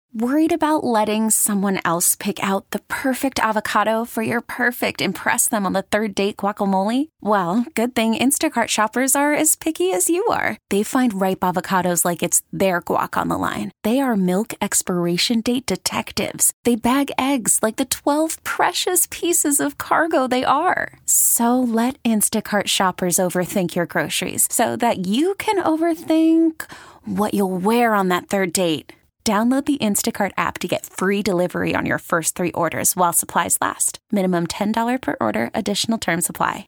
Worried about letting someone else pick out the perfect avocado for your perfect impress them on the third date guacamole? Well, good thing Instacart shoppers are as picky as you are. They find ripe avocados like it's their guac on the line. They are milk expiration date detectives. They bag eggs like the 12 precious pieces of cargo they are. So let Instacart shoppers overthink your groceries so that you can overthink what you'll wear on that third date. Download the Instacart app to get free delivery on your first 3 orders while supplies last. Minimum $10 per order. Additional terms apply.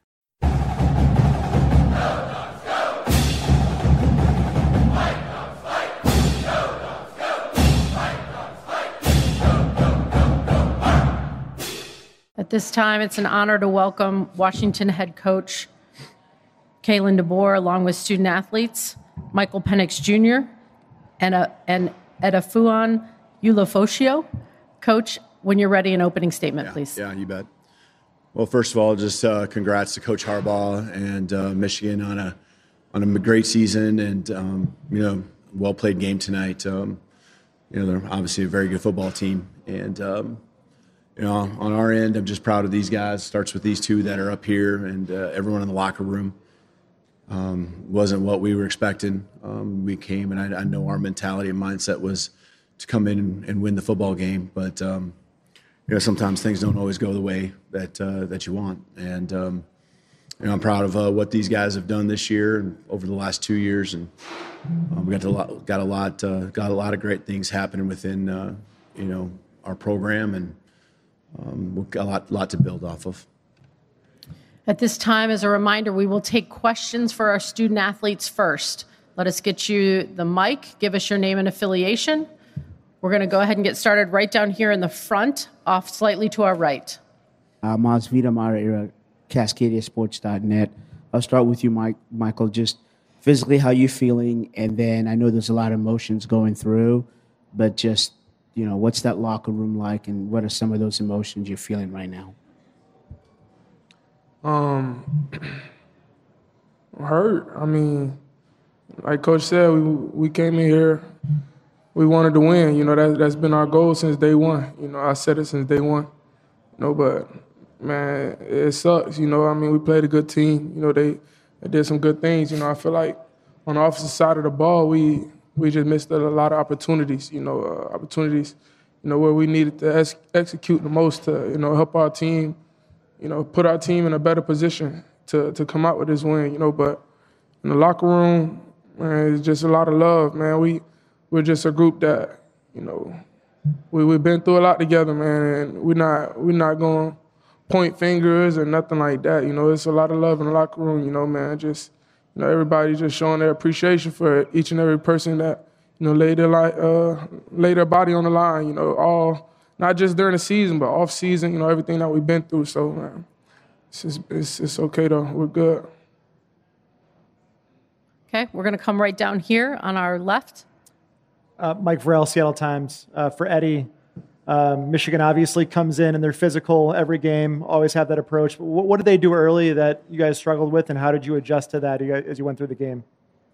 At this time, it's an honor to welcome Washington head coach Kalen DeBoer, along with student athletes Michael Penix Jr. and Edafuan Ulofosio. Coach, when you're ready, an opening statement, please. Yeah, you bet. Well, first of all, just congrats to Coach Harbaugh and Michigan on a great season and well played game tonight. They're obviously a very good football team, and on our end, I'm just proud of these guys. Starts with these two that are up here, and everyone in the locker room. Wasn't what we were expecting. We came, and I know our mentality and mindset was to come in and win the football game. But sometimes things don't always go the way that you want. And I'm proud of what these guys have done this year and over the last 2 years. And we got a lot of great things happening within our program, and we've got a lot to build off of. At this time, as a reminder, we will take questions for our student athletes first. Let us get you the mic. Give us your name and affiliation. We're going to go ahead and get started right down here in the front, off slightly to our right. Masvita Maraira, CascadiaSports.net. I'll start with you, Michael. Just physically, how you feeling? And then I know there's a lot of emotions going through, but just, what's that locker room like, and what are some of those emotions you're feeling right now? Hurt. I mean, like Coach said, we came in here, we wanted to win. That's been our goal since day one. I said it since day one. But man, it sucks. We played a good team. They did some good things. I feel like on the offensive side of the ball, we just missed a lot of opportunities. Opportunities, where we needed to execute the most to help our team. Put our team in a better position to come out with this win, But in the locker room, man, it's just a lot of love, man. We're just a group that, we've been through a lot together, man, and we're not going to point fingers or nothing like that. It's a lot of love in the locker room, man. Just, everybody just showing their appreciation for each and every person that, lay their body on the line, all. Not just during the season, but off season, everything that we've been through. So, man, it's okay, though. We're good. Okay, we're going to come right down here on our left. Mike Varell, Seattle Times. For Eddie, Michigan obviously comes in and they're physical every game, always have that approach. But what did they do early that you guys struggled with, and how did you adjust to that as you went through the game?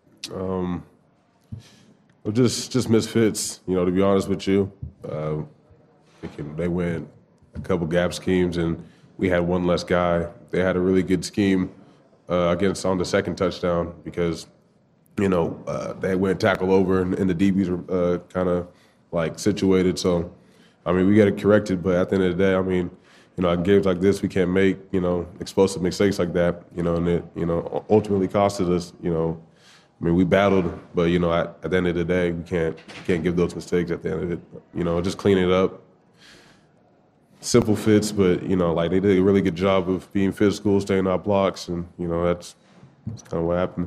Just misfits, to be honest with you. They went a couple gap schemes, and we had one less guy. They had a really good scheme against on the second touchdown because, they went tackle over, and the DBs were kind of like situated. So, we got it corrected. But at the end of the day, in games like this, we can't make explosive mistakes like that. And it ultimately costed us. We battled, but at the end of the day, we can't give those mistakes at the end of it. Just clean it up. Simple fits, but, they did a really good job of being physical, staying out blocks, and, that's kind of what happened.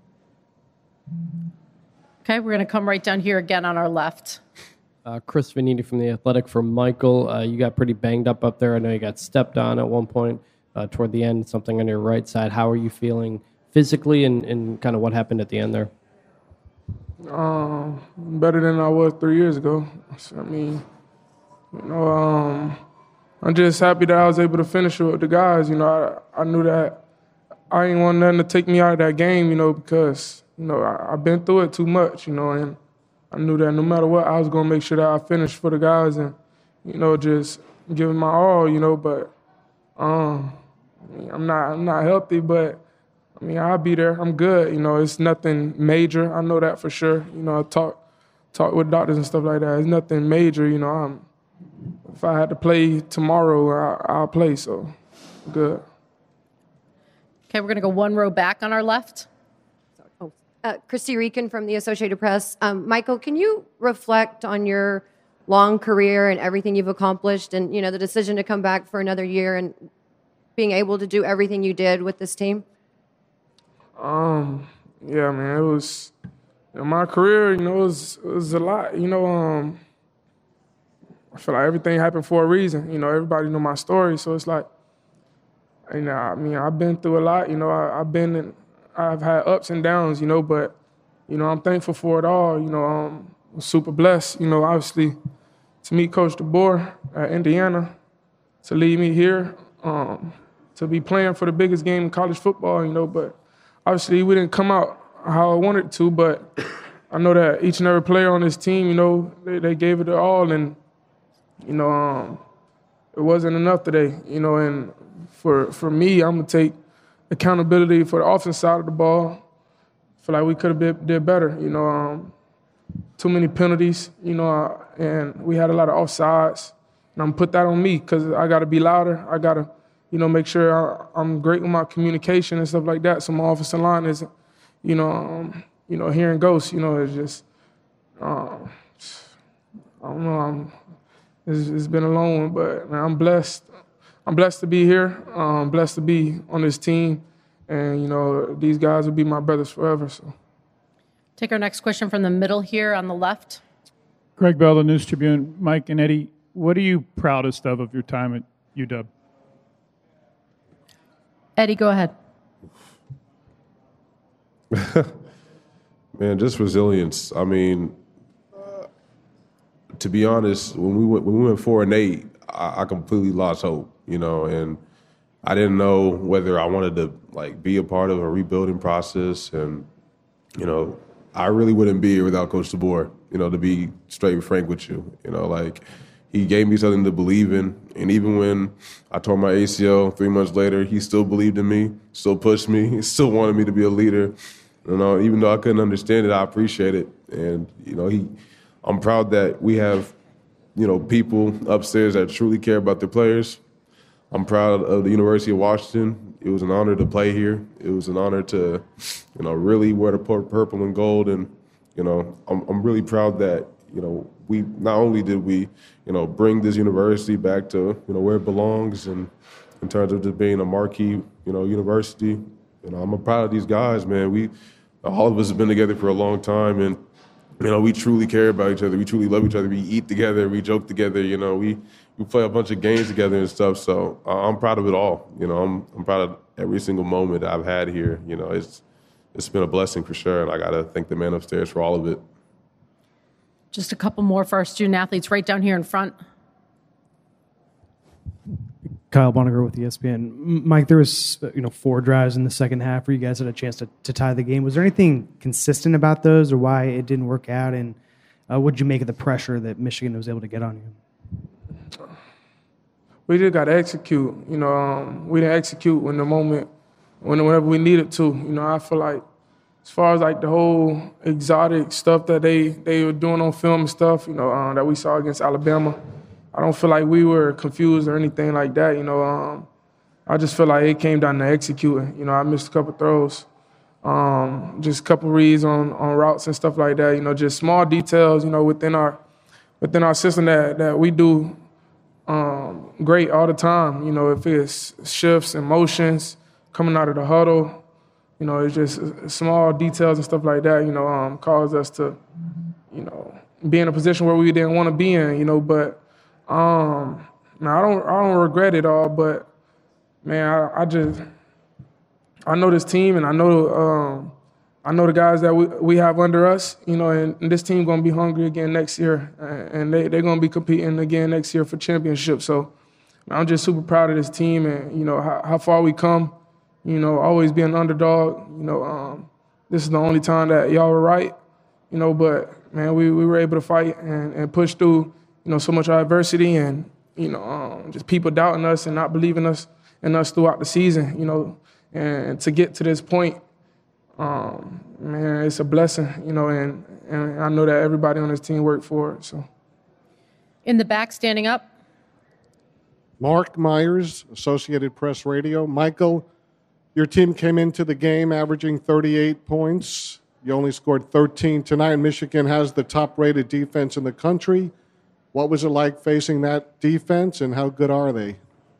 Okay, we're going to come right down here again on our left. Chris Vanini from The Athletic for Michael. You got pretty banged up there. I know you got stepped on at one point toward the end, something on your right side. How are you feeling physically and kind of what happened at the end there? Better than I was 3 years ago. I'm just happy that I was able to finish with the guys. I knew that I didn't want nothing to take me out of that game, because, I've been through it too much, and I knew that no matter what, I was going to make sure that I finished for the guys and, you know, just giving my all, you know. But I'm not healthy, but I mean, I'll be there. I'm good. You know, it's nothing major. I know that for sure. You know, I talk with doctors and stuff like that. It's nothing major. You know, if I had to play tomorrow, I'll play. So, good. Okay, we're going to go one row back on our left. Christy Regan from the Associated Press. Michael, can you reflect on your long career and everything you've accomplished and, you know, the decision to come back for another year and being able to do everything you did with this team? Yeah, man, it was, you know, my career, you know, it was a lot. You know, I feel like everything happened for a reason. You know, everybody know my story, so it's like, you know, I mean, I've been through a lot. You know, I've had ups and downs, you know, but, you know, I'm thankful for it all. You know, I'm super blessed, you know, obviously, to meet Coach DeBoer at Indiana, to lead me here, to be playing for the biggest game in college football, you know, but obviously we didn't come out how I wanted to, but I know that each and every player on this team, you know, they gave it their all, and, you know, it wasn't enough today, you know, and for me, I'm going to take accountability for the offensive side of the ball. I feel like we could have did better, you know, too many penalties, you know, and we had a lot of offsides, and I'm going to put that on me because I got to be louder. I got to, you know, make sure I'm great with my communication and stuff like that. So my offensive line isn't, you know, hearing ghosts. You know, it's just, I don't know. It's been a long one, but man, I'm blessed. I'm blessed to be here. I'm blessed to be on this team, and you know, these guys will be my brothers forever. So, take our next question from the middle here on the left. Greg Bell, the News Tribune. Mike and Eddie, what are you proudest of your time at UW? Eddie, go ahead. Man, just resilience. I mean, to be honest, when we went 4-8, I completely lost hope, you know, and I didn't know whether I wanted to like be a part of a rebuilding process, and you know, I really wouldn't be here without Coach DeBoer. You know, to be straight frank with you, you know, like he gave me something to believe in, and even when I tore my ACL 3 months later, he still believed in me, still pushed me, he still wanted me to be a leader. You know, even though I couldn't understand it, I appreciate it, and you know, I'm proud that we have, you know, people upstairs that truly care about their players. I'm proud of the University of Washington. It was an honor to play here. It was an honor to, you know, really wear the purple and gold. And, you know, I'm really proud that, you know, we not only did we, you know, bring this university back to, you know, where it belongs, and in terms of just being a marquee, you know, university. You know, I'm proud of these guys, man. All of us have been together for a long time, and you know, we truly care about each other. We truly love each other. We eat together. We joke together. You know, we play a bunch of games together and stuff. So I'm proud of it all. You know, I'm proud of every single moment I've had here. You know, it's been a blessing for sure, and I got to thank the man upstairs for all of it. Just a couple more for our student athletes right down here in front. Kyle Bonnegar with ESPN. Mike, there was 4 drives in the second half where you guys had a chance to tie the game. Was there anything consistent about those, or why it didn't work out? And what did you make of the pressure that Michigan was able to get on you? We just got to execute. You know, we didn't execute in the moment whenever we needed to. You know, I feel like as far as like the whole exotic stuff that they were doing on film and stuff, you know, that we saw against Alabama, I don't feel like we were confused or anything like that. You know, I just feel like it came down to executing. You know, I missed a couple throws, just a couple reads on routes and stuff like that. You know, just small details. You know, within our system that we do great all the time. You know, if it's shifts and motions coming out of the huddle, you know, it's just small details and stuff like that. You know, caused us to, you know, be in a position where we didn't want to be in. You know, but. Now I don't regret it all, but man, I know this team, and I know the guys that we have under us, you know, and this team gonna be hungry again next year, and they're gonna be competing again next year for championship. So I'm just super proud of this team, and you know how far we come. You know, always being an underdog. You know, this is the only time that y'all were right. You know, but man, we were able to fight and push through, so much adversity and, just people doubting us and not believing in us throughout the season, and to get to this point, man, it's a blessing, and I know that everybody on this team worked for it, so. In the back, standing up. Mark Myers, Associated Press Radio. Michael, your team came into the game averaging 38 points. You only scored 13 tonight. Michigan has the top-rated defense in the country. What was it like facing that defense, and how good are they?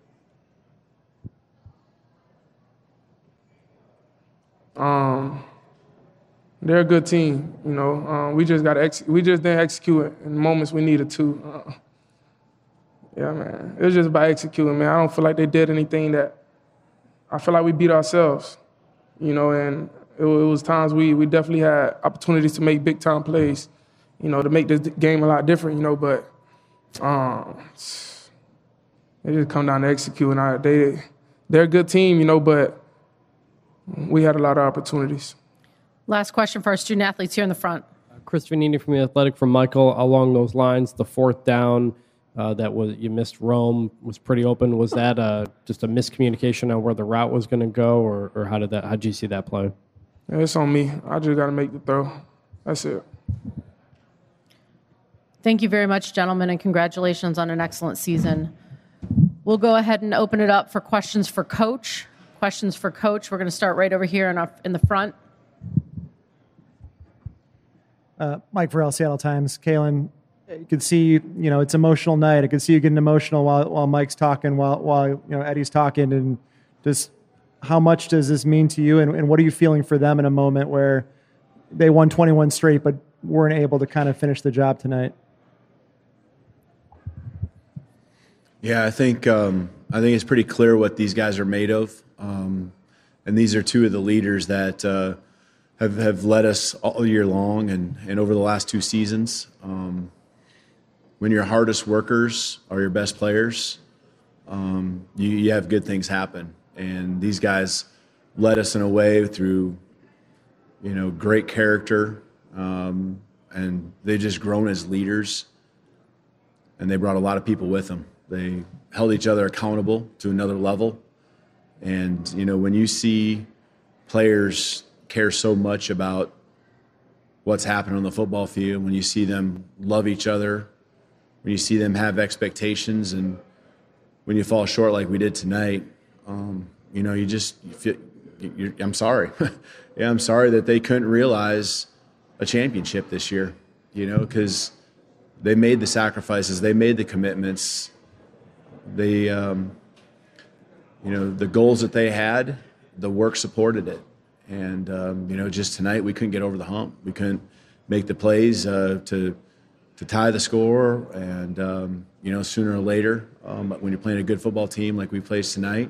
They're a good team. We just didn't execute it in the moments we needed to. Yeah, man. It was just about executing, man. I don't feel like they did anything that I feel like we beat ourselves, and it was times we definitely had opportunities to make big-time plays, to make this game a lot different, but it just come down to executing. They're a good team, but we had a lot of opportunities. Last question for our student athletes here in the front. Chris Vanini from The Athletic, from Michael. Along those lines, the fourth down you missed Rome was pretty open. Was that just a miscommunication on where the route was going to go, or how did you see that play? Yeah, it's on me. I just got to make the throw. That's it. Thank you very much, gentlemen, and congratulations on an excellent season. We'll go ahead and open it up for questions for Coach. Questions for Coach. We're going to start right over here in the front. Mike Farrell, Seattle Times. Kalen, you can see, it's an emotional night. I can see you getting emotional while Mike's talking, while Eddie's talking, and just how much does this mean to you, and what are you feeling for them in a moment where they won 21 straight but weren't able to kind of finish the job tonight? Yeah, I think it's pretty clear what these guys are made of, and these are two of the leaders that have led us all year long and over the last two seasons. When your hardest workers are your best players, you have good things happen. And these guys led us in a way through, great character, and they've just grown as leaders, and they brought a lot of people with them. They held each other accountable to another level. And, when you see players care so much about what's happening on the football field, when you see them love each other, when you see them have expectations, and when you fall short like we did tonight, you feel, I'm sorry. Yeah, I'm sorry that they couldn't realize a championship this year, because they made the sacrifices, they made the commitments, they, the goals that they had, the work supported it. And, just tonight we couldn't get over the hump. We couldn't make the plays to tie the score, and sooner or later, when you're playing a good football team like we played tonight,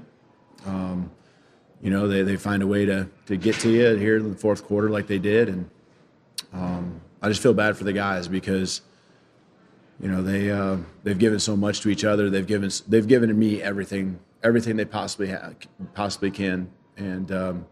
they find a way to get to you here in the fourth quarter like they did, and I just feel bad for the guys because they've given so much to each other. They've given to me everything they possibly can, and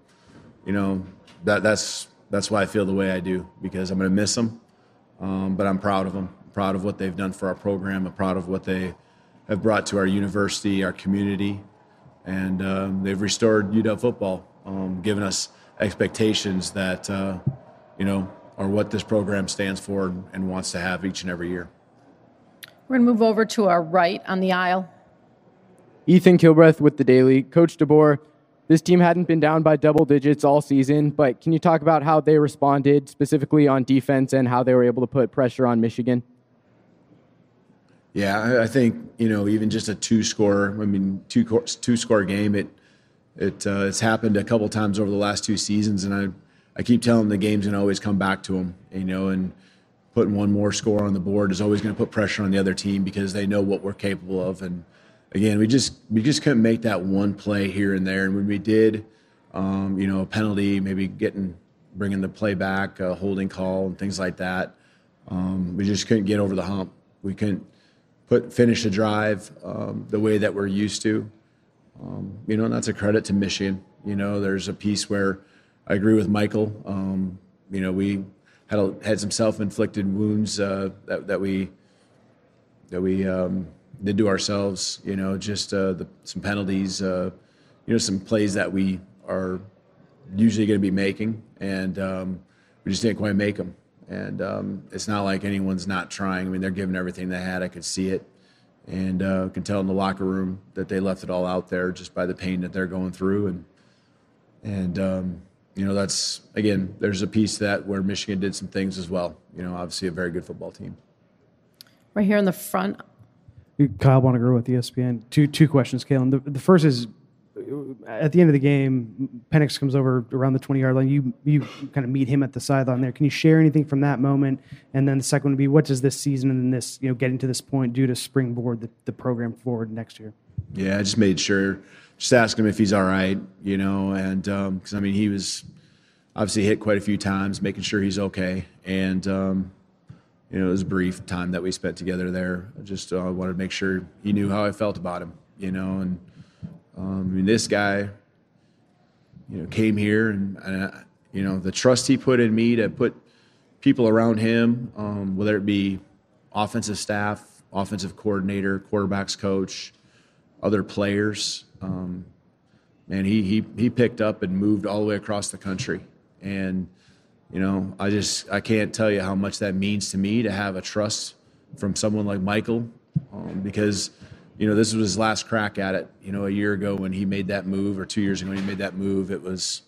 that's why I feel the way I do, because I'm going to miss them. But I'm proud of them, proud of what they've done for our program, I'm proud of what they have brought to our university, our community, and they've restored UW football, given us expectations that, are what this program stands for and wants to have each and every year. We're going to move over to our right on the aisle. Ethan Kilbreth with The Daily. Coach DeBoer, this team hadn't been down by double digits all season, but can you talk about how they responded specifically on defense and how they were able to put pressure on Michigan? Yeah, I think, even just a two-score game, it's happened a couple times over the last two seasons, and I keep telling them the game's going to always come back to them, and putting one more score on the board is always going to put pressure on the other team because they know what we're capable of. And again, we just couldn't make that one play here and there. And when we did, a penalty, maybe bringing the play back, a holding call and things like that, we just couldn't get over the hump. We couldn't finish the drive the way that we're used to. And that's a credit to Michigan. There's a piece where I agree with Michael. We had some self-inflicted wounds that we did to ourselves. Just some penalties. Some plays that we are usually going to be making, and we just didn't quite make them. And it's not like anyone's not trying. I mean, they're giving everything they had. I could see it, and can tell in the locker room that they left it all out there just by the pain that they're going through. And that's, again, there's a piece of that where Michigan did some things as well. Obviously a very good football team. Right here in the front. Kyle Bonnegar with ESPN. Two questions, Kalen. The first is, at the end of the game, Penix comes over around the 20-yard line. You kind of meet him at the sideline there. Can you share anything from that moment? And then the second one would be, what does this season and this, getting to this point do to springboard the program forward next year? Yeah, I just made sure, just asked him if he's all right, and because, he was obviously hit quite a few times, making sure he's okay. And, it was a brief time that we spent together there. I just wanted to make sure he knew how I felt about him, and this guy, came here and the trust he put in me to put people around him, whether it be offensive staff, offensive coordinator, quarterbacks coach, other players. Man, he picked up and moved all the way across the country. And, I can't tell you how much that means to me to have a trust from someone like Michael, because this was his last crack at it. A year ago when he made that move, or 2 years ago when he made that move, it was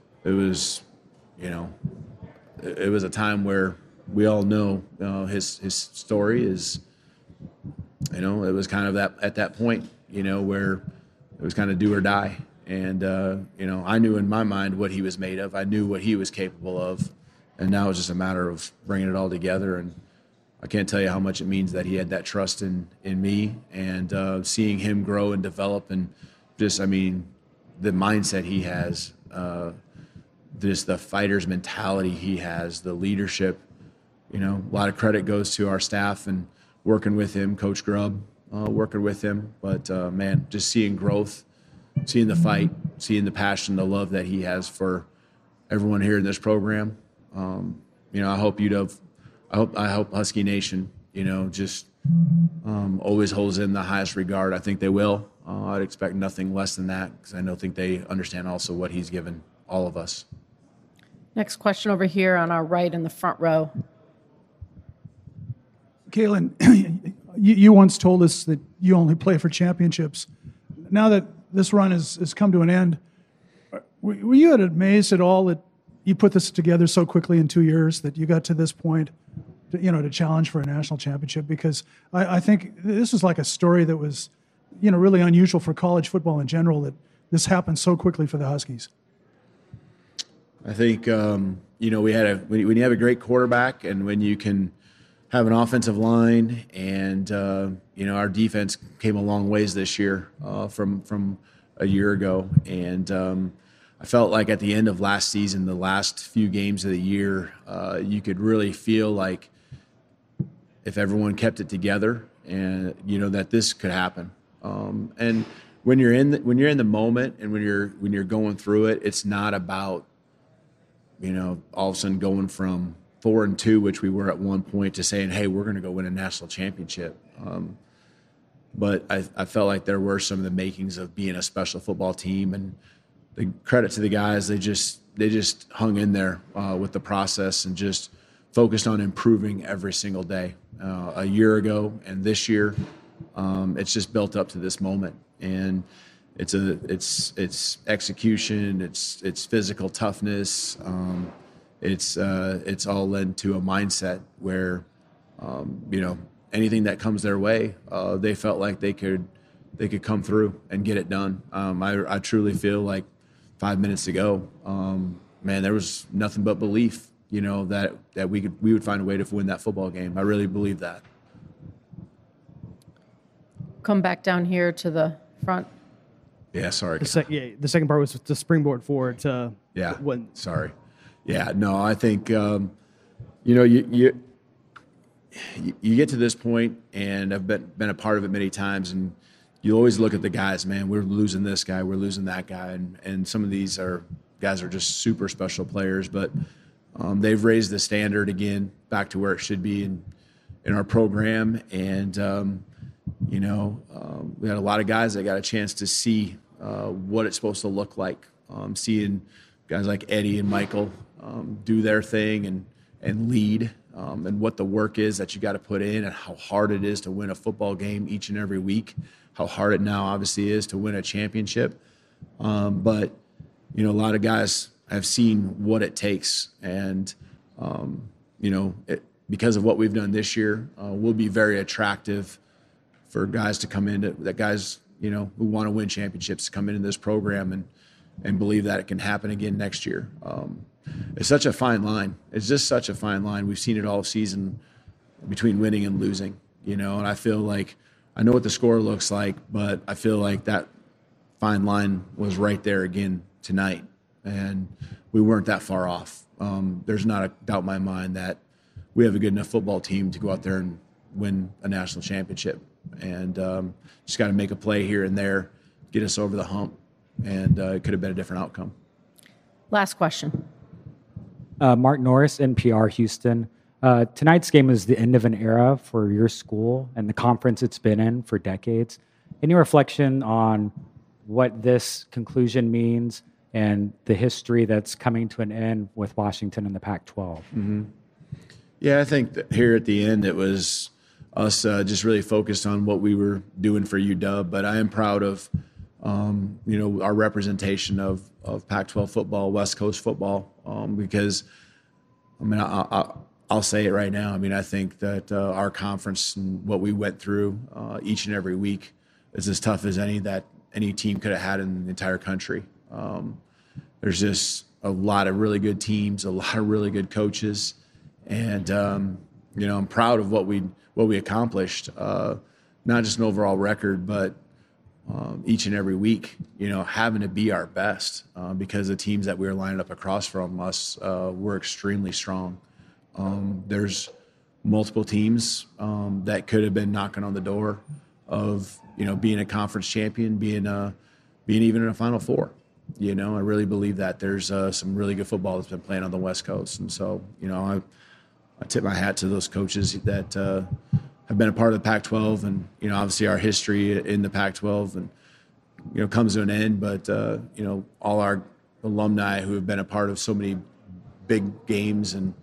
a time where we all know his story is, it was kind of at that point, where it was kind of do or die. And, I knew in my mind what he was made of. I knew what he was capable of. And now it's just a matter of bringing it all together. And I can't tell you how much it means that he had that trust in me, and seeing him grow and develop, and just, the mindset he has, just the fighter's mentality he has, the leadership. A lot of credit goes to our staff and working with him, Coach Grubb, working with him. But, man, just seeing growth, seeing the fight, seeing the passion, the love that he has for everyone here in this program. I hope Husky Nation, just always holds in the highest regard. I think they will. I'd expect nothing less than that, because I think they understand also what he's given all of us. Next question over here on our right in the front row. Kalen, you once told us that you only play for championships. Now that this run has come to an end, were you amazed at all that you put this together so quickly in 2 years, that you got to this point, to challenge for a national championship? Because I think this is like a story that was, really unusual for college football in general, that this happened so quickly for the Huskies. I think, when you have a great quarterback, and when you can have an offensive line, and, our defense came a long ways this year from a year ago. And I felt like at the end of last season, the last few games of the year, you could really feel like if everyone kept it together, and that this could happen. And when you're in the moment, and when you're going through it, it's not about all of a sudden going from 4-2, which we were at one point, to saying, hey, we're going to go win a national championship. But I felt like there were some of the makings of being a special football team, and the credit to the guys, they just hung in there with the process and just focused on improving every single day. A year ago and this year, it's just built up to this moment, and it's execution, it's physical toughness, it's all led to a mindset where anything that comes their way, they felt like they could come through and get it done. I truly feel like 5 minutes ago, man, there was nothing but belief, that we would find a way to win that football game. I really believe that. Come back down here to the front. Yeah, sorry. The second part was to springboard forward to when. Sorry. Yeah, no, I think you get to this point, and I've been a part of it many times, and you always look at the guys, man, we're losing this guy, we're losing that guy. And some of these guys are just super special players. But they've raised the standard again back to where it should be in our program. And, we had a lot of guys that got a chance to see what it's supposed to look like. Seeing guys like Eddie and Michael do their thing and lead, and what the work is that you got to put in, and how hard it is to win a football game each and every week, how hard it now obviously is to win a championship. But, a lot of guys have seen what it takes. And, because of what we've done this year, we'll be very attractive for guys to come into that guys, who want to win championships to come into this program and believe that it can happen again next year. It's such a fine line. It's just such a fine line. We've seen it all season between winning and losing, and I feel like I know what the score looks like, but I feel like that fine line was right there again tonight, and we weren't that far off. There's not a doubt in my mind that we have a good enough football team to go out there and win a national championship, and just got to make a play here and there, get us over the hump, and it could have been a different outcome. Last question. Mark Norris, NPR Houston. Tonight's game is the end of an era for your school and the conference it's been in for decades. Any reflection on what this conclusion means and the history that's coming to an end with Washington and the Pac-12? Mm-hmm. Yeah, I think that here at the end it was us just really focused on what we were doing for UW. But I am proud of our representation of Pac-12 football, West Coast football, because I'll say it right now. I think that our conference and what we went through each and every week is as tough as any team could have had in the entire country. There's just a lot of really good teams, a lot of really good coaches, and I'm proud of what we accomplished. Not just an overall record, but each and every week, having to be our best because the teams that we were lining up across from us were extremely strong. There's multiple teams that could have been knocking on the door of being a conference champion, being even in a Final Four. I really believe that there's some really good football that's been playing on the West Coast, and so I tip my hat to those coaches that have been a part of the Pac-12, and obviously our history in the Pac-12 and comes to an end, but all our alumni who have been a part of so many big games and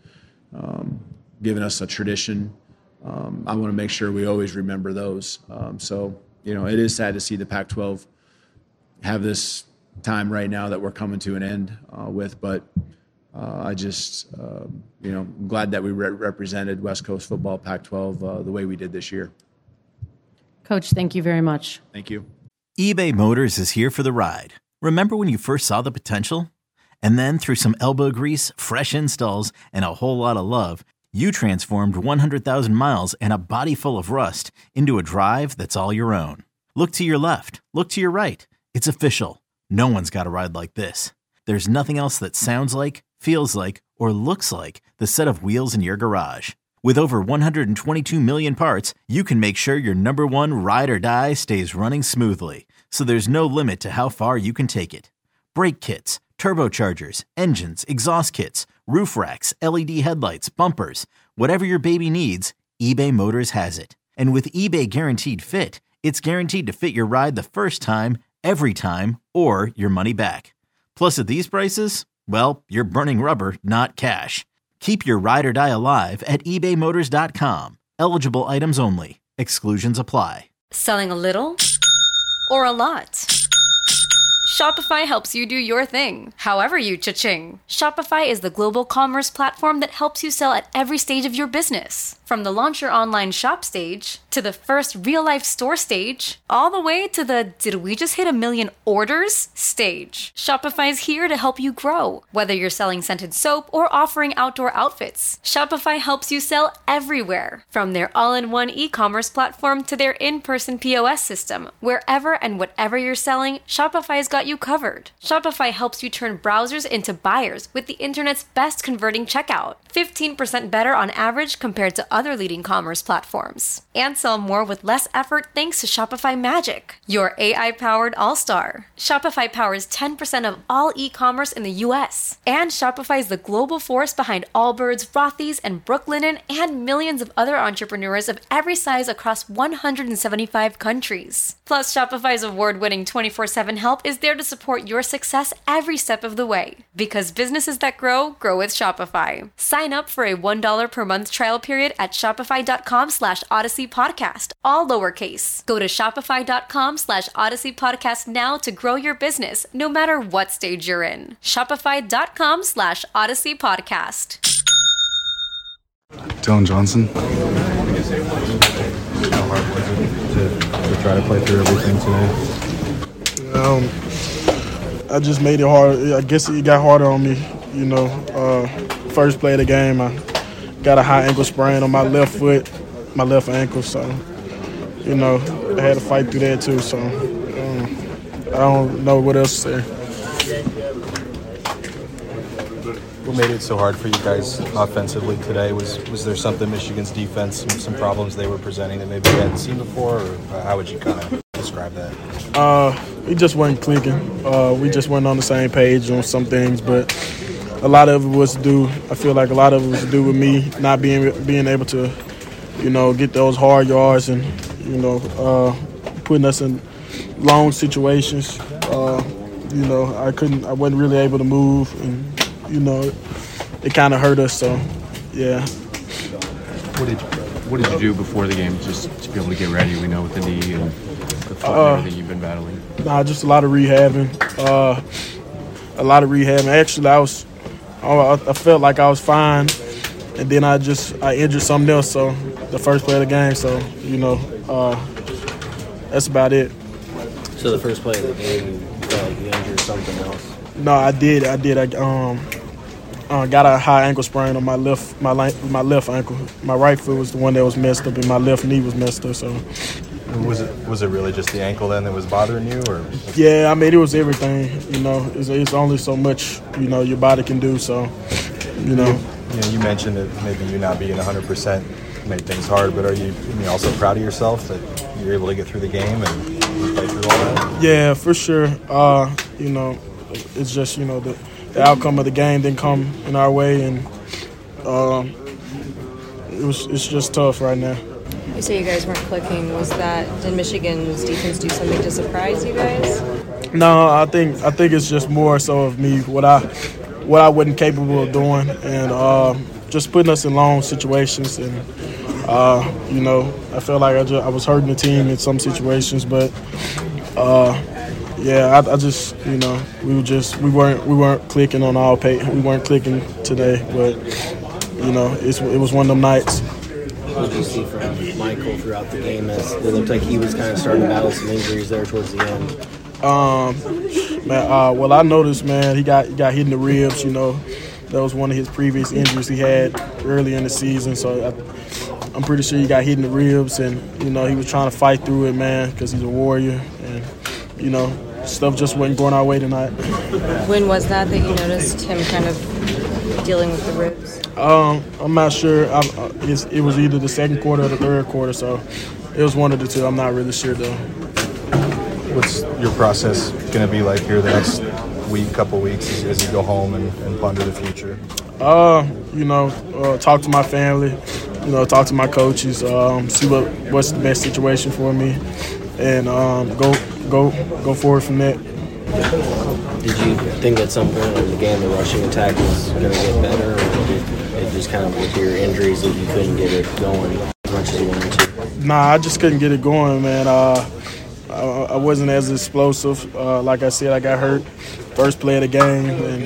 given us a tradition. I want to make sure we always remember those. It is sad to see the Pac-12 have this time right now that we're coming to an end with, but I just, I'm glad that we represented West Coast football, Pac-12, the way we did this year. Coach, thank you very much. Thank you. eBay Motors is here for the ride. Remember when you first saw the potential? And then through some elbow grease, fresh installs, and a whole lot of love, you transformed 100,000 miles and a body full of rust into a drive that's all your own. Look to your left. Look to your right. It's official. No one's got a ride like this. There's nothing else that sounds like, feels like, or looks like the set of wheels in your garage. With over 122 million parts, you can make sure your number one ride or die stays running smoothly, so there's no limit to how far you can take it. Brake kits, turbochargers, engines, exhaust kits, roof racks, LED headlights, bumpers, whatever your baby needs, eBay Motors has it. And with eBay Guaranteed Fit, it's guaranteed to fit your ride the first time, every time, or your money back. Plus, at these prices, well, you're burning rubber, not cash. Keep your ride or die alive at ebaymotors.com. Eligible items only. Exclusions apply. Selling a little or a lot? Shopify helps you do your thing, however you cha-ching. Shopify is the global commerce platform that helps you sell at every stage of your business. From the launch your online shop stage, to the first real-life store stage, all the way to the did we just hit 1 million orders stage. Shopify's here to help you grow. Whether you're selling scented soap or offering outdoor outfits, Shopify helps you sell everywhere. From their all-in-one e-commerce platform to their in-person POS system, wherever and whatever you're selling, Shopify's got you covered. Shopify helps you turn browsers into buyers with the internet's best converting checkout. 15% better on average compared to other leading commerce platforms. And sell more with less effort thanks to Shopify Magic, your AI-powered all-star. Shopify powers 10% of all e-commerce in the U.S. And Shopify is the global force behind Allbirds, Rothy's, and Brooklinen, and millions of other entrepreneurs of every size across 175 countries. Plus, Shopify's award-winning 24/7 help is there to support your success every step of the way. Because businesses that grow, grow with Shopify. Sign up for a $1 per month trial period at shopify.com/Odyssey Podcast, all lowercase. Go to shopify.com/Odyssey Podcast now to grow your business, no matter what stage you're in. Shopify.com/Odyssey Podcast. Dylan Johnson. How hard was it to try to play through everything today? I just made it hard. I guess it got harder on me. First play of the game, I got a high ankle sprain on my left foot, my left ankle. So, I had to fight through that too. So, I don't know what else to say. What made it so hard for you guys offensively today? Was there something Michigan's defense, some problems they were presenting that maybe you hadn't seen before, or how would you kind of describe that? We just weren't clicking. We just weren't on the same page on some things, but a lot of it was due. I feel like a lot of it was due with me not being able to, get those hard yards and, putting us in long situations. I wasn't really able to move, and it kind of hurt us. So, yeah. What did you do before the game just to be able to get ready? We know with the knee and the foot and everything you've been battling. Just a lot of rehabbing. Actually, I felt like I was fine, and then I injured something else. So the first play of the game. So that's about it. So the first play of the game, you felt like you injured something else? No, I did. I got a high ankle sprain on my left ankle. My right foot was the one that was messed up, and my left knee was messed up. So, was it really just the ankle then that was bothering you, or? Yeah, it was everything. It's only so much your body can do. So, You mentioned that maybe you not being 100% made things hard, but are you also proud of yourself that you're able to get through the game and play through all that? Yeah, for sure. It's just the outcome of the game didn't come in our way, and it's just tough right now. You say you guys weren't clicking. Did Michigan's defense do something to surprise you guys? No, I think it's just more so of me what I wasn't capable of doing, and just putting us in long situations, and I felt like I was hurting the team in some situations, but. I just we weren't clicking on all pay. We weren't clicking today, but it was one of them nights. What did you see from Michael throughout the game? As it looked like he was kind of starting to battle some injuries there towards the end. Well, I noticed, man, he got hit in the ribs. That was one of his previous injuries he had early in the season. So I'm pretty sure he got hit in the ribs, and he was trying to fight through it, man, because he's a warrior, and stuff just wasn't going our way tonight. When was that you noticed him kind of dealing with the ribs? I'm not sure. It was either the second quarter or the third quarter, so it was one of the two. I'm not really sure, though. What's your process going to be like here the next couple weeks as you go home and ponder the future? Talk to my family, talk to my coaches, see what's the best situation for me, and go forward from that. Did you think at some point in the game the rushing attack was going to get better, or did it just kind of with your injuries that you couldn't get it going as much as you wanted to? Nah, I just couldn't get it going, man. I wasn't as explosive. Like I said, I got hurt first play of the game, and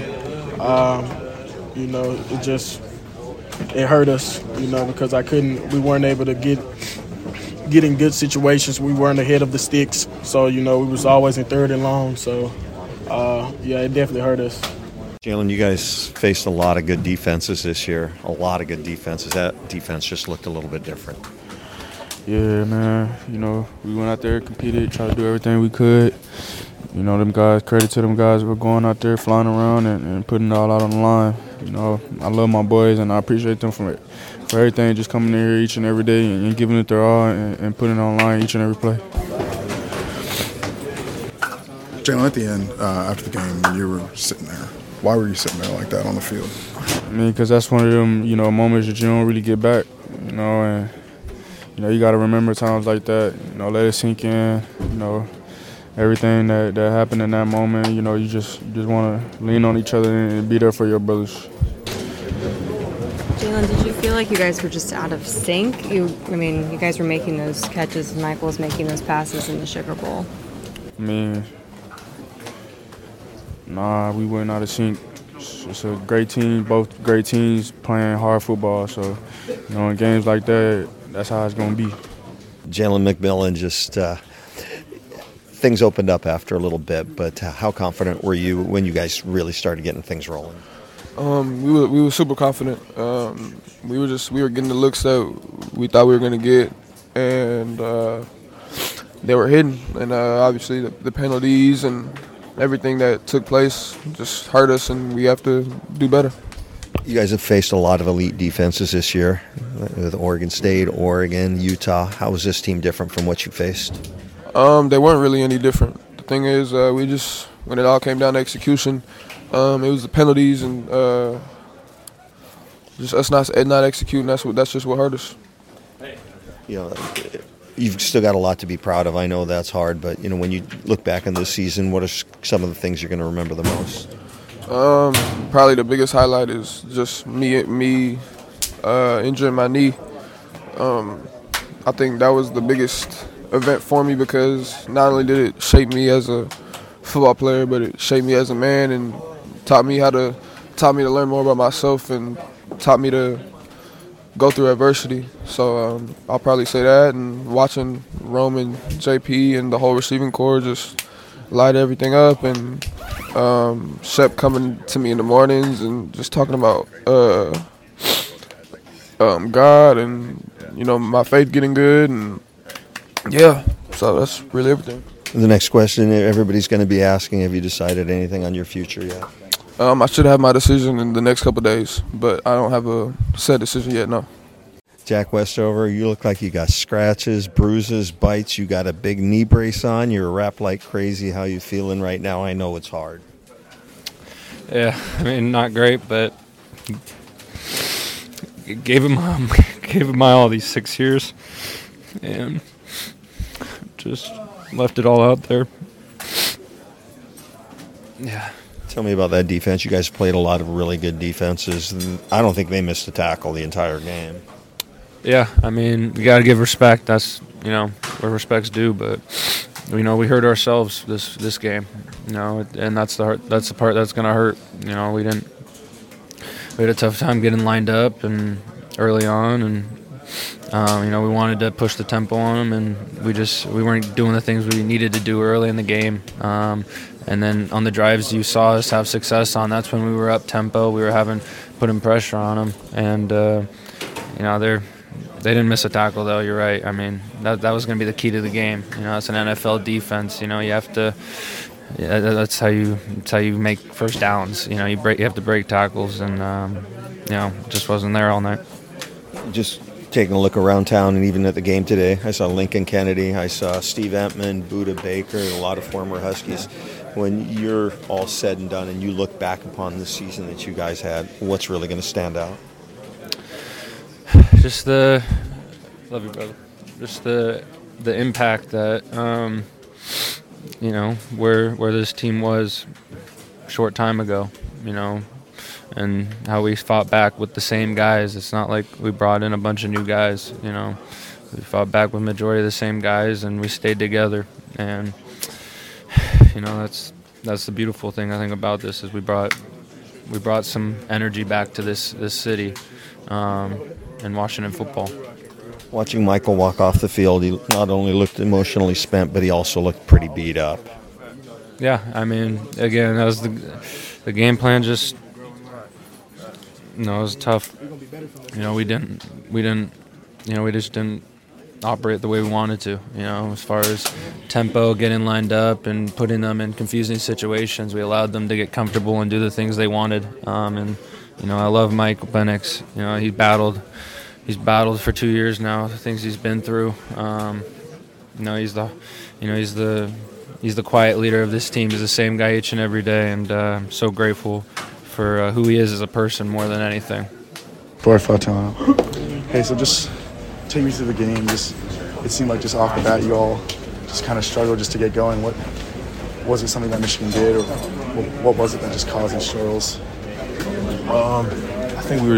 it hurt us, because we weren't able to get in good situations. We weren't ahead of the sticks, so we was always in third and long. So it definitely hurt us. Jalen, you guys faced a lot of good defenses this year. A lot of good defenses. That defense just looked a little bit different. Yeah, man. We went out there, competed, tried to do everything we could. You know, them guys, credit to them guys for going out there, flying around, and putting it all out on the line. You know, I love my boys, and I appreciate them for everything, just coming in here each and every day and giving it their all and putting it on the line each and every play. Jalen, at the end, after the game, when you were sitting there, why were you sitting there like that on the field? I mean, because that's one of them, you know, moments that you don't really get back, you know, and, you know, you got to remember times like that, you know, let it sink in, you know, everything that happened in that moment, you know, you just want to lean on each other and be there for your brothers. Jalen, did you feel like you guys were just out of sync? You guys were making those catches, and Michael was making those passes in the Sugar Bowl. I mean, nah, we weren't out of sync. It's a great team, both great teams playing hard football. So, you know, in games like that, that's how it's going to be. Jalen McMillan, just things opened up after a little bit, but how confident were you when you guys really started getting things rolling? We were super confident. We were getting the looks that we thought we were going to get, and they were hidden. And obviously the penalties and everything that took place just hurt us, and we have to do better. You guys have faced a lot of elite defenses this year with Oregon State, Oregon, Utah. How was this team different from what you faced? They weren't really any different. The thing is, when it all came down to execution, it was the penalties and just us not executing. That's just what hurt us. You know, you've still got a lot to be proud of. I know that's hard, but you know, when you look back on this season, what are some of the things you're going to remember the most? Probably the biggest highlight is just me injuring my knee. I think that was the biggest event for me because not only did it shape me as a football player, but it shaped me as a man and taught me to learn more about myself and taught me to go through adversity. So I'll probably say that, and watching Roman, JP, and the whole receiving corps just light everything up, and Shep coming to me in the mornings and just talking about God and, you know, my faith getting good, and yeah, so that's really everything. The next question everybody's going to be asking, have you decided anything on your future yet? I should have my decision in the next couple of days, but I don't have a set decision yet, no. Jack Westover, you look like you got scratches, bruises, bites. You got a big knee brace on. You're wrapped like crazy. How you feeling right now? I know it's hard. Yeah, I mean, not great, but gave him my all these 6 years, and just left it all out there. Yeah. Tell me about that defense. You guys played a lot of really good defenses. And I don't think they missed a tackle the entire game. Yeah, I mean, you got to give respect. That's, you know, where respect's due. But, you know, we hurt ourselves this game, you know, and that's the part that's going to hurt. You know, we had a tough time getting lined up and early on, and you know, we wanted to push the tempo on them, and we weren't doing the things we needed to do early in the game. And then on the drives you saw us have success on, that's when we were up tempo. We were putting pressure on them, and you know, they didn't miss a tackle though. You're right. I mean, that was going to be the key to the game. You know, it's an NFL defense. You know, you have to. Yeah, that's how you make first downs. You know, you have to break tackles, and you know, just wasn't there all night. Just taking a look around town, and even at the game today, I saw Lincoln Kennedy, I saw Steve Entman, Buda Baker, and a lot of former Huskies. When you're all said and done, and you look back upon the season that you guys had, what's really going to stand out? Just love you, brother. Just the impact that you know, where this team was a short time ago, you know, and how we fought back with the same guys. It's not like we brought in a bunch of new guys, you know. We fought back with majority of the same guys, and we stayed together. And you know, that's the beautiful thing I think about this is we brought some energy back to this city, and Washington football. Watching Michael walk off the field, he not only looked emotionally spent, but he also looked pretty beat up. Yeah, I mean, again, that was the game plan. Just, you know, it was tough. You know, we just didn't operate the way we wanted to. As far as tempo, getting lined up, and putting them in confusing situations, we allowed them to get comfortable and do the things they wanted. I love Michael Penix. He's battled for 2 years now. The things he's been through. He's the quiet leader of this team. He's the same guy each and every day, and I'm so grateful for who he is as a person more than anything. Hey, so just take me through the game. It seemed like just off the bat you all just kind of struggled just to get going. What was it, something that Michigan did, or what was it that just caused these struggles? I think we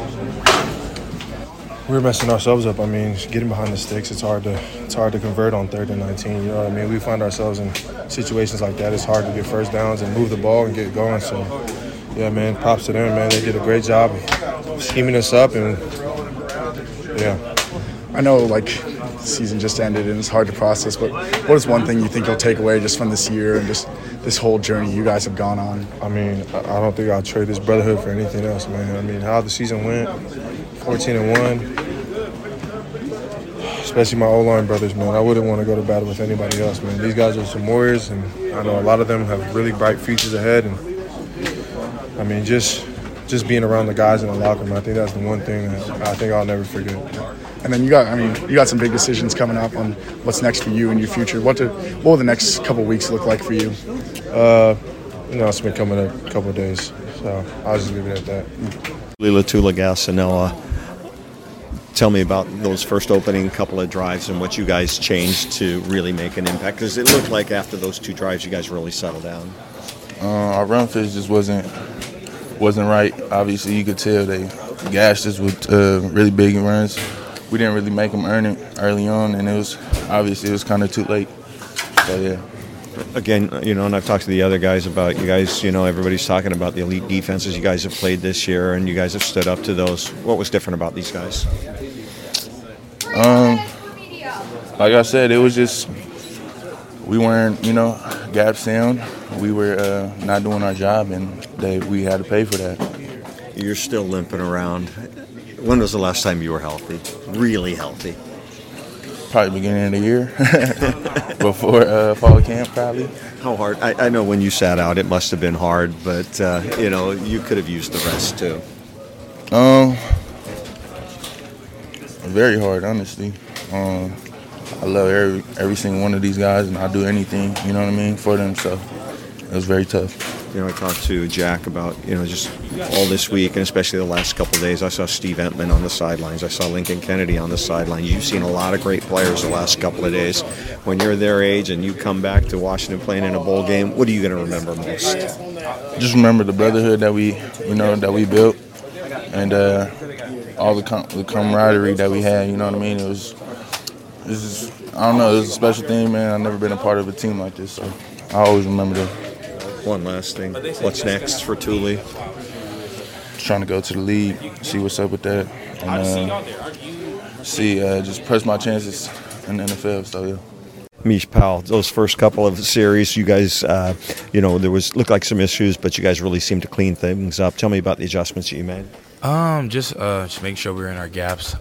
were messing ourselves up. I mean, getting behind the sticks, it's hard to convert on 3rd and 19. You know what I mean? We find ourselves in situations like that. It's hard to get first downs and move the ball and get going. So, yeah, man, props to them, man. They did a great job of scheming us up, and yeah. I know, the season just ended and it's hard to process, but what is one thing you think you'll take away just from this year and just this whole journey you guys have gone on? I mean, I don't think I'll trade this brotherhood for anything else, man. I mean, how the season went, 14-1, especially my O-line brothers, man. I wouldn't want to go to battle with anybody else, man. These guys are some warriors, and I know a lot of them have really bright futures ahead. And I mean, just being around the guys in the locker room, I think that's the one thing that I think I'll never forget. And then you got some big decisions coming up on what's next for you and your future. What will the next couple of weeks look like for you? It's been coming up a couple of days, so I'll just leave it at that. Lila Tula-Gasanella, tell me about those first opening couple of drives and what you guys changed to really make an impact, because it looked like after those 2 drives you guys really settled down. Our run fit just wasn't right. Obviously, you could tell they gashed us with really big runs. We didn't really make them earn it early on, and it was kind of too late. So, yeah. Again, and I've talked to the other guys about you guys, everybody's talking about the elite defenses you guys have played this year, and you guys have stood up to those. What was different about these guys? Like I said, it was just we weren't, gap sound. We were not doing our job, and we had to pay for that. You're still limping around. When was the last time you were healthy? Really healthy? Probably beginning of the year, before fall camp, probably. How hard? I know when you sat out, it must have been hard, but you could have used the rest too. Very hard, honestly. I love every single one of these guys, and I'll do anything, for them. So it was very tough. I talked to Jack about, just all this week, and especially the last couple of days. I saw Steve Entman on the sidelines. I saw Lincoln Kennedy on the sideline. You've seen a lot of great players the last couple of days. When you're their age and you come back to Washington playing in a bowl game, what are you going to remember most? Just remember the brotherhood that we built, and all the camaraderie that we had. You know what I mean? It was I don't know. It was a special thing, man. I've never been a part of a team like this, so I always remember that. One last thing. What's next for Thule? Trying to go to the league, see what's up with that, and just press my chances in the NFL. So yeah. Mish Powell, those first couple of series, you guys, there looked like some issues, but you guys really seemed to clean things up. Tell me about the adjustments that you made. Just making sure we were in our gaps.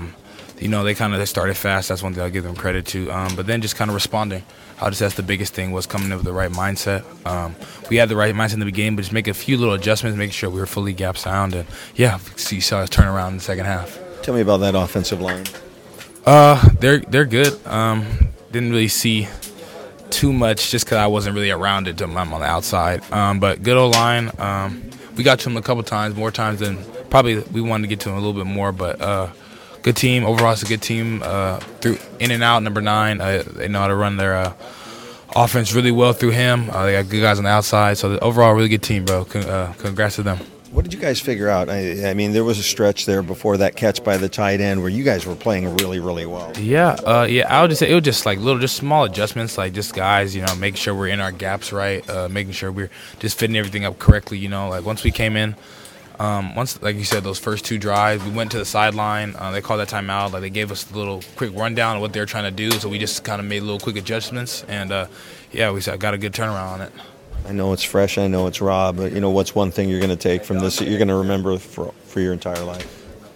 They started fast. That's one thing I'll give them credit to. But then just kind of responding. That's the biggest thing, was coming up with the right mindset. We had the right mindset in the beginning, but just make a few little adjustments, making sure we were fully gap sound. And, you saw us turn around in the second half. Tell me about that offensive line. They're good. Didn't really see too much just because I wasn't really around it. I'm on the outside. But good O-line. We got to them a couple times, more times than probably we wanted to get to them a little bit more. But good team. Overall, it's a good team. Through in and out, number 9. They know how to run their offense really well through him. They got good guys on the outside. So overall, really good team, bro. Congrats to them. What did you guys figure out? I mean, there was a stretch there before that catch by the tight end where you guys were playing really, really well. Yeah. I would just say it was just just small adjustments, just guys, making sure we're in our gaps right, making sure we're just fitting everything up correctly. Once we came in, like you said, those first 2 drives, we went to the sideline. They called that timeout. They gave us a little quick rundown of what they were trying to do, so we just kind of made little quick adjustments, and we got a good turnaround on it. I know it's fresh, I know it's raw, but what's one thing you're going to take from this that you're going to remember for your entire life?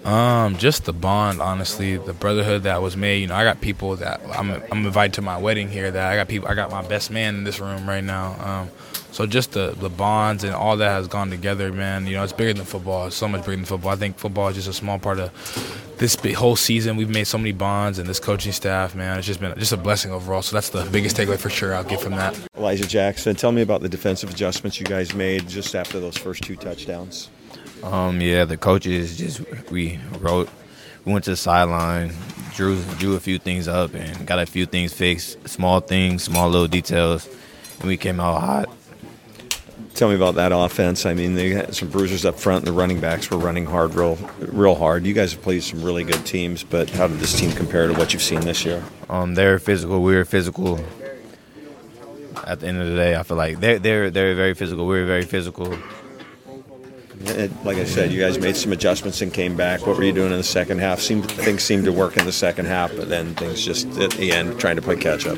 Just the bond, honestly, the brotherhood that was made. I got people that I'm invited to my wedding here. I got my best man in this room right now. So just the bonds and all that has gone together, man. It's bigger than football. It's so much bigger than football. I think football is just a small part of this whole season. We've made so many bonds, and this coaching staff, man, it's just been a blessing overall. So that's the biggest takeaway for sure I'll get from that. Elijah Jackson, tell me about the defensive adjustments you guys made just after those first 2 touchdowns. Yeah, the coaches we went to the sideline, drew a few things up, and got a few things fixed, small little details, and we came out hot. Tell me about that offense. I mean, they had some bruisers up front, and the running backs were running hard, real hard. You guys have played some really good teams, but how did this team compare to what you've seen this year? They're physical. We were physical. At the end of the day, I feel like they're very physical. We were very physical. Like I said, you guys made some adjustments and came back. What were you doing in the second half? Things seemed to work in the second half, but then things just, at the end, trying to play catch-up.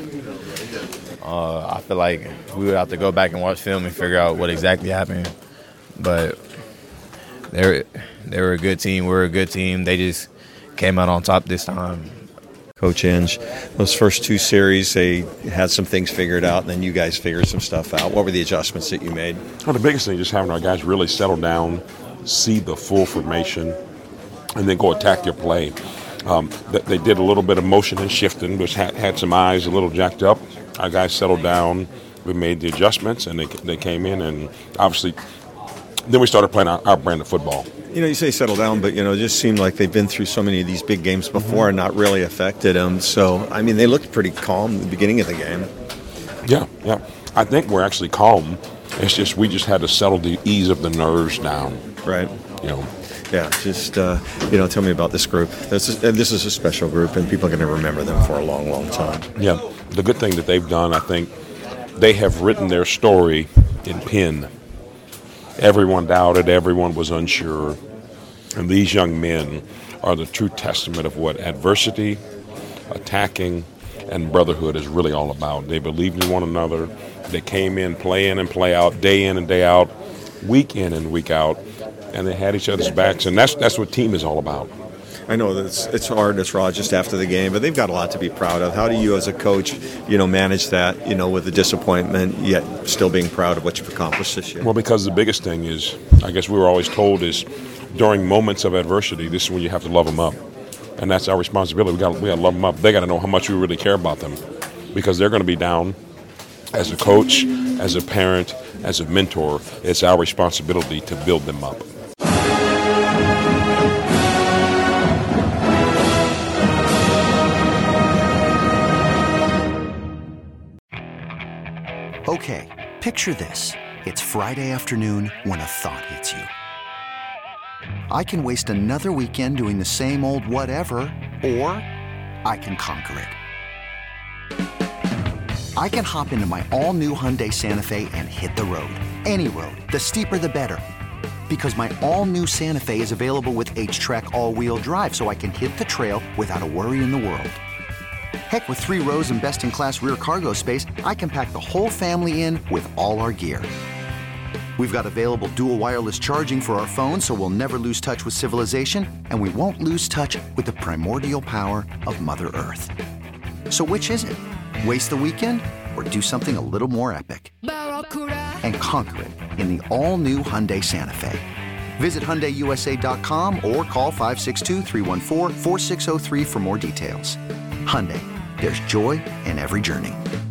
I feel like we would have to go back and watch film and figure out what exactly happened. But they were a good team. We were a good team. They just came out on top this time. Coach Inge, those first 2 series, they had some things figured out, and then you guys figured some stuff out. What were the adjustments that you made? Well, the biggest thing is just having our guys really settle down, see the full formation, and then go attack your play. They did a little bit of motion and shifting, which had some eyes a little jacked up. Our guys settled down. We made the adjustments, and they came in, and obviously then we started playing our brand of football. You say settle down, but, it just seemed like they've been through so many of these big games before and not really affected them. So, I mean, they looked pretty calm at the beginning of the game. Yeah. I think we're actually calm. It's just we just had to settle the ease of the nerves down. Right. Yeah, just, tell me about this group. This is a special group, and people are going to remember them for a long, long time. Yeah. The good thing that they've done, I think, they have written their story in pen. Everyone doubted, everyone was unsure. And these young men are the true testament of what adversity, attacking, and brotherhood is really all about. They believed in one another. They came in, play in and play out, day in and day out, week in and week out, and they had each other's backs. And that's what team is all about. I know that it's hard, it's raw just after the game, but they've got a lot to be proud of. How do you as a coach, manage that, with the disappointment, yet still being proud of what you've accomplished this year? Well, because the biggest thing is, I guess we were always told is, during moments of adversity, this is when you have to love them up. And that's our responsibility. We got to love them up. They got to know how much we really care about them, because they're going to be down. As a coach, as a parent, as a mentor, it's our responsibility to build them up. Okay, picture this. It's Friday afternoon when a thought hits you. I can waste another weekend doing the same old whatever, or I can conquer it. I can hop into my all-new Hyundai Santa Fe and hit the road. Any road. The steeper, the better. Because my all-new Santa Fe is available with H-Track all-wheel drive, so I can hit the trail without a worry in the world. Heck, with 3 rows and best-in-class rear cargo space, I can pack the whole family in with all our gear. We've got available dual wireless charging for our phones, so we'll never lose touch with civilization, and we won't lose touch with the primordial power of Mother Earth. So which is it? Waste the weekend or do something a little more epic? And conquer it in the all-new Hyundai Santa Fe. Visit HyundaiUSA.com or call 562-314-4603 for more details. Hyundai, there's joy in every journey.